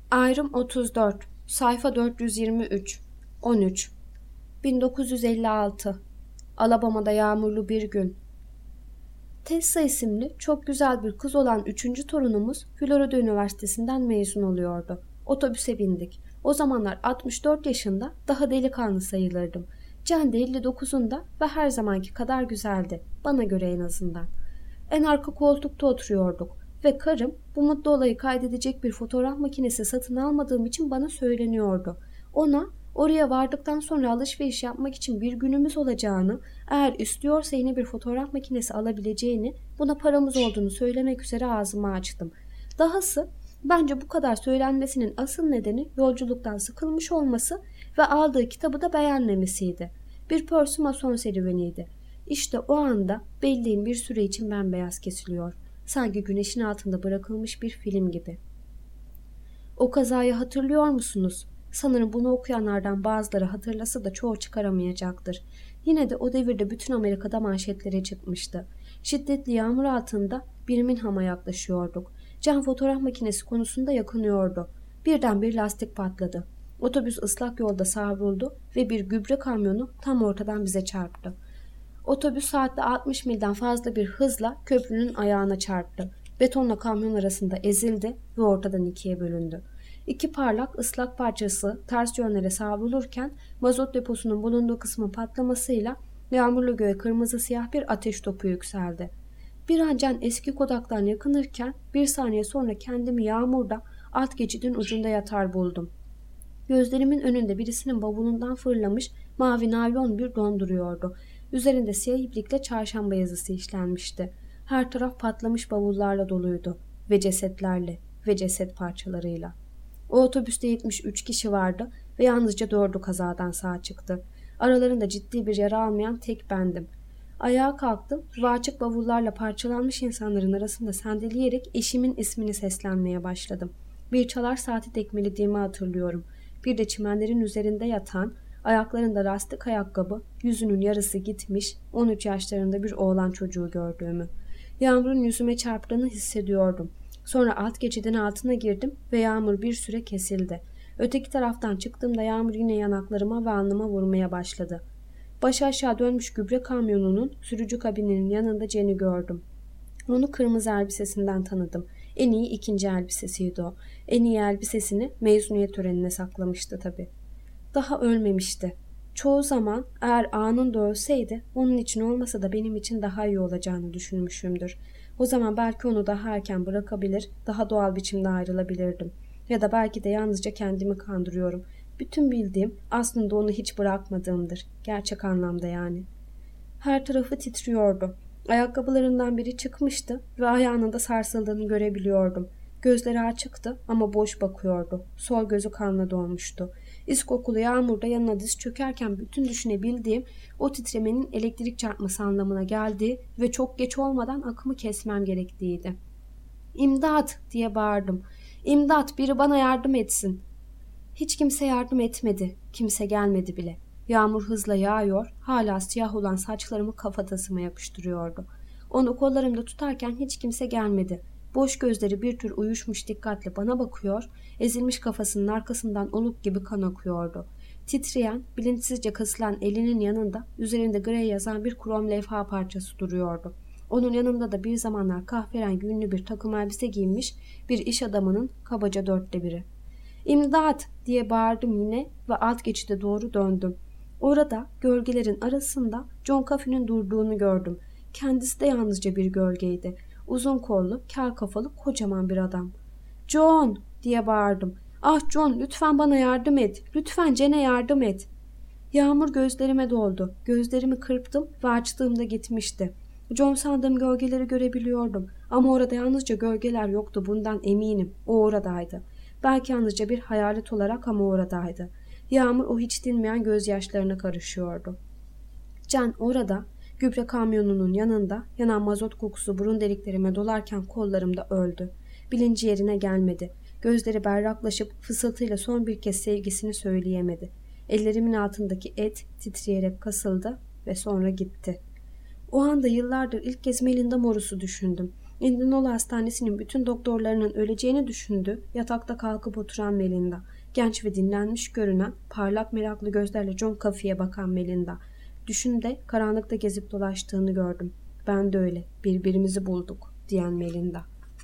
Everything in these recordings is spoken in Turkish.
Ayrım 34, sayfa 423, 13. 1956. Alabama'da yağmurlu bir gün. Tessa isimli çok güzel bir kız olan 3. torunumuz Florida Üniversitesi'nden mezun oluyordu. Otobüse bindik. O zamanlar 64 yaşında, daha delikanlı sayılırdım. Can de 59'unda ve her zamanki kadar güzeldi. Bana göre en azından. En arka koltukta oturuyorduk ve karım bu mutlu olayı kaydedecek bir fotoğraf makinesi satın almadığım için bana söyleniyordu. Ona oraya vardıktan sonra alışveriş yapmak için bir günümüz olacağını, eğer istiyorsa yeni bir fotoğraf makinesi alabileceğini, buna paramız olduğunu söylemek üzere ağzımı açtım. Dahası bence bu kadar söylenmesinin asıl nedeni yolculuktan sıkılmış olması ve aldığı kitabı da beğenmemesiydi. Bir Percy Mason serüveniydi. İşte o anda belleğim bir süre için bembeyaz kesiliyor. Sanki güneşin altında bırakılmış bir film gibi. O kazayı hatırlıyor musunuz? Sanırım bunu okuyanlardan bazıları hatırlasa da çoğu çıkaramayacaktır. Yine de o devirde bütün Amerika'da manşetlere çıkmıştı. Şiddetli yağmur altında Birmingham'a yaklaşıyorduk. Can fotoğraf makinesi konusunda yakınıyordu. Birden bir lastik patladı. Otobüs ıslak yolda savruldu ve bir gübre kamyonu tam ortadan bize çarptı. Otobüs saatte 60 milden fazla bir hızla köprünün ayağına çarptı. Betonla kamyon arasında ezildi ve ortadan ikiye bölündü. İki parlak ıslak parçası ters yönlere savrulurken mazot deposunun bulunduğu kısmın patlamasıyla yağmurlu göğe kırmızı siyah bir ateş topu yükseldi. Bir an Can eski Kodak'tan yakınırken bir saniye sonra kendimi yağmurda alt geçidin ucunda yatar buldum. Gözlerimin önünde birisinin bavulundan fırlamış mavi naylon bir don duruyordu. Üzerinde siyah iplikle çarşamba yazısı işlenmişti. Her taraf patlamış bavullarla doluydu ve cesetlerle ve ceset parçalarıyla. O otobüste 73 kişi vardı ve yalnızca 4'ü kazadan sağ çıktı. Aralarında ciddi bir yara almayan tek bendim. Ayağa kalktım ve açık bavullarla parçalanmış insanların arasında sendeleyerek eşimin ismini seslenmeye başladım. Bir çalar saati tekmelediğimi hatırlıyorum. Bir de çimenlerin üzerinde yatan, ayaklarında lastik ayakkabı, yüzünün yarısı gitmiş, 13 yaşlarında bir oğlan çocuğu gördüğümü. Yağmurun yüzüme çarptığını hissediyordum. Sonra alt geçidin altına girdim ve yağmur bir süre kesildi. Öteki taraftan çıktığımda yağmur yine yanaklarıma ve alnıma vurmaya başladı. Başı aşağı dönmüş gübre kamyonunun sürücü kabininin yanında Jen'i gördüm. Onu kırmızı elbisesinden tanıdım. En iyi ikinci elbisesiydi o. En iyi elbisesini mezuniyet törenine saklamıştı tabii. Daha ölmemişti. Çoğu zaman eğer anında ölseydi onun için olmasa da benim için daha iyi olacağını düşünmüşümdür. O zaman belki onu daha erken bırakabilir, daha doğal biçimde ayrılabilirdim. Ya da belki de yalnızca kendimi kandırıyorum. Bütün bildiğim aslında onu hiç bırakmadığımdır. Gerçek anlamda yani. Her tarafı titriyordu. Ayakkabılarından biri çıkmıştı ve ayağının da sarsıldığını görebiliyordum. Gözleri açıktı ama boş bakıyordu. Sol gözü kanla dolmuştu. İskokulu yağmurda yanına diz çökerken bütün düşünebildiğim o titremenin elektrik çarpması anlamına geldiği ve çok geç olmadan akımı kesmem gerektiğiydi. "İmdat!" diye bağırdım. "İmdat! Biri bana yardım etsin!" Hiç kimse yardım etmedi. Kimse gelmedi bile. Yağmur hızla yağıyor, hala siyah olan saçlarımı kafatasıma yapıştırıyordu. Onu kollarımda tutarken hiç kimse gelmedi. Boş gözleri bir tür uyuşmuş dikkatle bana bakıyor, ezilmiş kafasının arkasından oluk gibi kan akıyordu. Titreyen, bilinçsizce kasılan elinin yanında üzerinde Grey yazan bir krom levha parçası duruyordu. Onun yanında da bir zamanlar kahverengi ünlü bir takım elbise giymiş bir iş adamının kabaca 1/4. "İmdat!" diye bağırdım yine ve alt geçide doğru döndüm. Orada gölgelerin arasında John Coffey'nin durduğunu gördüm. Kendisi de yalnızca bir gölgeydi. Uzun kollu, kel kafalı, kocaman bir adam. "John!" diye bağırdım. "Ah John, lütfen bana yardım et. Lütfen Jen'e yardım et." Yağmur gözlerime doldu. Gözlerimi kırptım ve açtığımda gitmişti. John sandığım gölgeleri görebiliyordum. Ama orada yalnızca gölgeler yoktu, bundan eminim. O oradaydı. Belki yalnızca bir hayalet olarak ama oradaydı. Yağmur o hiç dinmeyen gözyaşlarına karışıyordu. Can orada, gübre kamyonunun yanında, yanan mazot kokusu burun deliklerime dolarken kollarımda öldü. Bilinci yerine gelmedi. Gözleri berraklaşıp fısıltıyla son bir kez sevgisini söyleyemedi. Ellerimin altındaki et titreyerek kasıldı ve sonra gitti. O anda yıllardır ilk kez Melinda Morris'u düşündüm. Indianola Hastanesi'nin bütün doktorlarının öleceğini düşündü. Yatakta kalkıp oturan Melinda. Genç ve dinlenmiş görünen, parlak meraklı gözlerle John Coffey'e bakan Melinda. Düşünde karanlıkta gezip dolaştığını gördüm. Ben de öyle. Birbirimizi bulduk, diyen Melinda.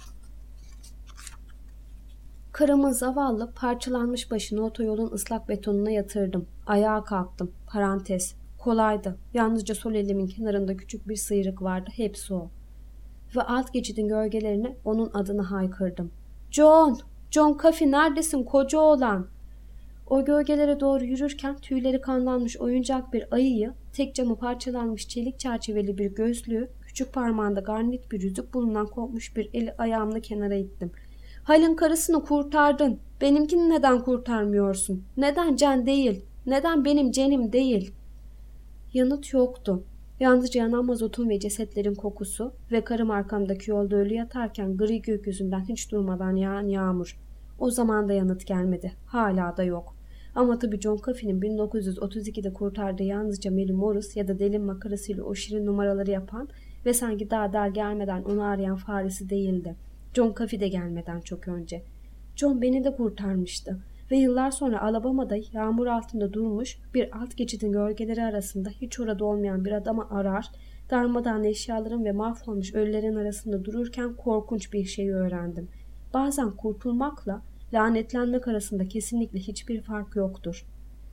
Karımın zavallı, parçalanmış başını otoyolun ıslak betonuna yatırdım. Ayağa kalktım. Parantez. Kolaydı. Yalnızca sol elimin kenarında küçük bir sıyrık vardı. Hepsi o. Ve alt geçidin gölgelerine onun adını haykırdım. John! John Coffey neredesin koca oğlan? O gölgelere doğru yürürken tüyleri kanlanmış oyuncak bir ayıyı, tek camı parçalanmış çelik çerçeveli bir gözlüğü, küçük parmağında garnit bir yüzük bulunan kopmuş bir eli ayağımla kenara ittim. Hal'in karısını kurtardın. Benimkini neden kurtarmıyorsun? Neden Can değil? Neden benim Can'im değil? Yanıt yoktu. Yalnızca yanan mazotun ve cesetlerin kokusu ve karım arkamdaki yolda ölü yatarken gri gökyüzünden hiç durmadan yağan yağmur. O zaman da yanıt gelmedi. Hala da yok. Ama tabii John Coffey'nin 1932'de kurtardığı yalnızca Mary Morris ya da delin makarasıyla o şirin numaraları yapan ve sanki daha gelmeden onu arayan faresi değildi. John Coffey de gelmeden çok önce. John beni de kurtarmıştı. Ve yıllar sonra Alabama'da yağmur altında durmuş bir alt geçidin gölgeleri arasında hiç orada olmayan bir adamı arar, darmadağın eşyaların ve mahvolmuş ölülerin arasında dururken korkunç bir şeyi öğrendim. Bazen kurtulmakla lanetlenmek arasında kesinlikle hiçbir fark yoktur.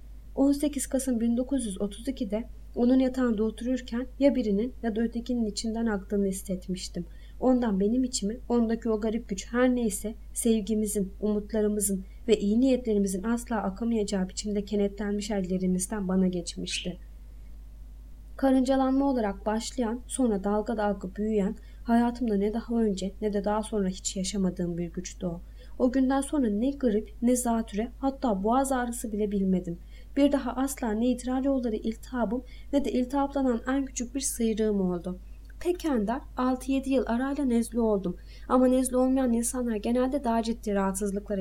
18 Kasım 1932'de onun yatağında otururken ya birinin ya da ötekinin içinden aktığını hissetmiştim. Ondan benim içime, ondaki o garip güç her neyse sevgimizin, umutlarımızın ve iyi niyetlerimizin asla akamayacağı biçimde kenetlenmiş ellerimizden bana geçmişti. Karıncalanma olarak başlayan, sonra dalga dalga büyüyen, hayatımda ne daha önce ne de daha sonra hiç yaşamadığım bir güçtü o. O günden sonra ne grip, ne zatüre, hatta boğaz ağrısı bile bilmedim. Bir daha asla ne idrar yolları iltihabım ne de iltihaplanan en küçük bir sıyrığım oldu. Pekender 6-7 yıl arayla nezle oldum. Ama nezle olmayan insanlar genelde daha ciddi rahatsızlıklara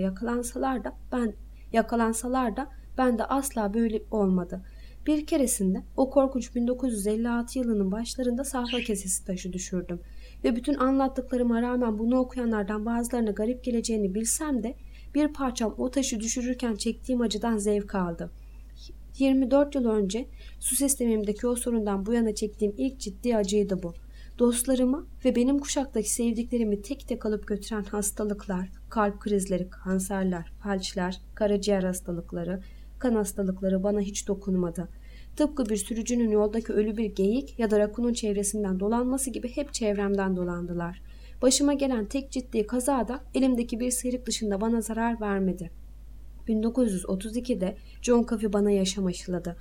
yakalansalar da ben de asla böyle olmadı. Bir keresinde o korkunç 1956 yılının başlarında safra kesesi taşı düşürdüm. Ve bütün anlattıklarıma rağmen bunu okuyanlardan bazılarına garip geleceğini bilsem de bir parçam o taşı düşürürken çektiğim acıdan zevk aldı. 24 yıl önce su sistemimdeki o sorundan bu yana çektiğim ilk ciddi acıydı bu. Dostlarımı ve benim kuşaktaki sevdiklerimi tek tek alıp götüren hastalıklar, kalp krizleri, kanserler, felçler, karaciğer hastalıkları, kan hastalıkları bana hiç dokunmadı. Tıpkı bir sürücünün yoldaki ölü bir geyik ya da rakunun çevresinden dolanması gibi hep çevremden dolandılar. Başıma gelen tek ciddi kaza da elimdeki bir sıyrık dışında bana zarar vermedi. 1932'de John Coffey bana yaşam aşıladı.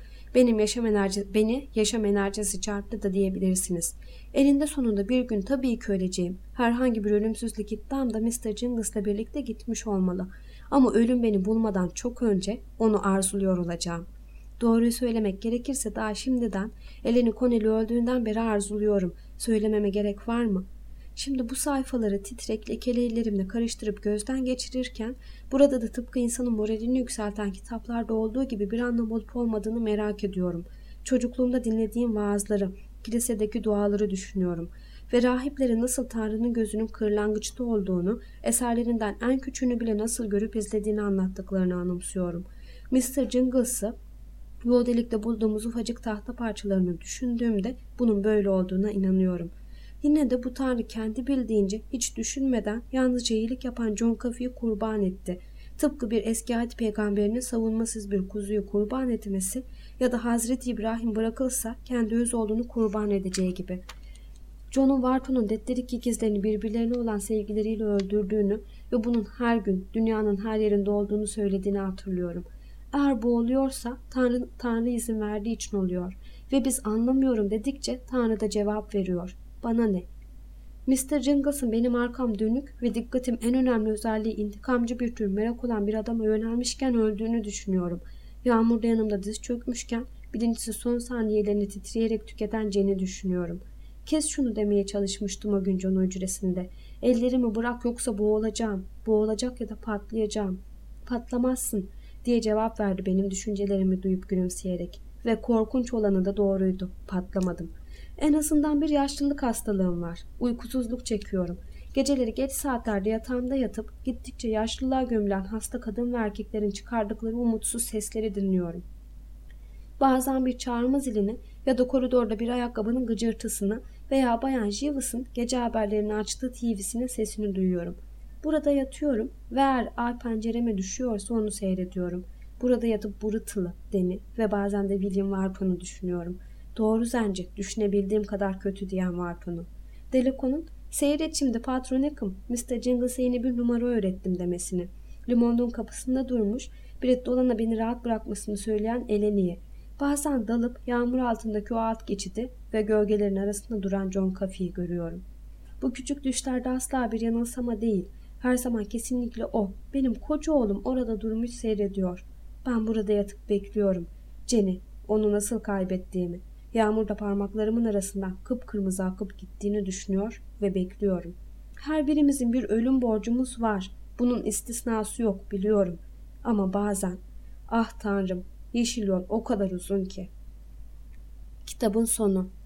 Beni yaşam enerjisi çarptı da diyebilirsiniz. Elinde sonunda bir gün tabii ki öleceğim. Herhangi bir ölümsüzlük iddiam da Mr. Jingles'la birlikte gitmiş olmalı. Ama ölüm beni bulmadan çok önce onu arzuluyor olacağım. Doğruyu söylemek gerekirse daha şimdiden Eleni Connelly öldüğünden beri arzuluyorum. Söylememe gerek var mı? Şimdi bu sayfaları titrek lekeli ellerimle karıştırıp gözden geçirirken burada da tıpkı insanın moralini yükselten kitaplarda olduğu gibi bir anlam olup olmadığını merak ediyorum. Çocukluğumda dinlediğim vaazları, kilisedeki duaları düşünüyorum ve rahipleri nasıl Tanrı'nın gözünün kırlangıçta olduğunu, eserlerinden en küçüğünü bile nasıl görüp izlediğini anlattıklarını anımsıyorum. Mr. Jingles'ı yol delikte bulduğumuz ufacık tahta parçalarını düşündüğümde bunun böyle olduğuna inanıyorum. Yine de bu Tanrı kendi bildiğince hiç düşünmeden yalnızca iyilik yapan John Coffey'i kurban etti. Tıpkı bir eski Ahit peygamberinin savunmasız bir kuzuyu kurban etmesi ya da Hazreti İbrahim bırakılsa kendi öz oğlunu kurban edeceği gibi. John'un Wharton'un Detlerik ikizlerini birbirlerine olan sevgileriyle öldürdüğünü ve bunun her gün dünyanın her yerinde olduğunu söylediğini hatırlıyorum. Eğer bu oluyorsa Tanrı izin verdiği için oluyor ve biz anlamıyorum dedikçe Tanrı da cevap veriyor. Bana ne? Mr. Jingles'ın benim arkam dönük ve dikkatim en önemli özelliği intikamcı bir tür merak olan bir adama yönelmişken öldüğünü düşünüyorum. Yağmurda yanımda diz çökmüşken birincisi son saniyelerini titreyerek tüketen Jen'i düşünüyorum. Kes şunu demeye çalışmıştım o gün John hücresinde. Ellerimi bırak yoksa boğulacağım. Boğulacak ya da patlayacağım. Patlamazsın diye cevap verdi benim düşüncelerimi duyup gülümseyerek. Ve korkunç olanı da doğruydu. Patlamadım. En azından bir yaşlılık hastalığım var. Uykusuzluk çekiyorum. Geceleri geç saatlerde yatağımda yatıp gittikçe yaşlılığa gömülen hasta kadın ve erkeklerin çıkardıkları umutsuz sesleri dinliyorum. Bazen bir çağırma zilini ya da koridorda bir ayakkabının gıcırtısını veya Bayan Jeeves'ın gece haberlerini açtığı TV'sinin sesini duyuyorum. Burada yatıyorum ve eğer ay pencereme düşüyorsa onu seyrediyorum. Burada yatıp Brutal'ı, Dan'i ve bazen de William Wharton'u düşünüyorum. Doğru Zenci, düşünebildiğim kadar kötü diyen Wharton'u. Delacour'un "Seyret şimdi patronekim, Mr. Jingles'e yeni bir numara öğrettim" demesini. Limon'un kapısında durmuş, Brett Dolan'a beni rahat bırakmasını söyleyen Eleni'yi. Bazen dalıp yağmur altındaki o alt geçidi ve gölgelerin arasında duran John Coffey'i görüyorum. Bu küçük düşlerde asla bir yanılsama değil. Her zaman kesinlikle o. Benim koca oğlum orada durmuş seyrediyor. Ben burada yatıp bekliyorum. Jenny, onu nasıl kaybettiğimi, yağmurda parmaklarımın arasından kıpkırmızı akıp gittiğini düşünüyor ve bekliyorum. Her birimizin bir ölüm borcumuz var. Bunun istisnası yok, biliyorum. Ama bazen, ah Tanrım, yeşil yol o kadar uzun ki. Kitabın sonu.